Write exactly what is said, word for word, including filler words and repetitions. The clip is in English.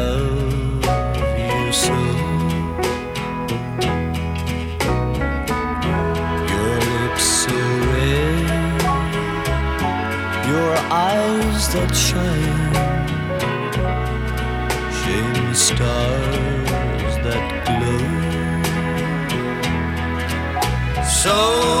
love you so. Your lips so red, your eyes that shine, shame stars that glow. So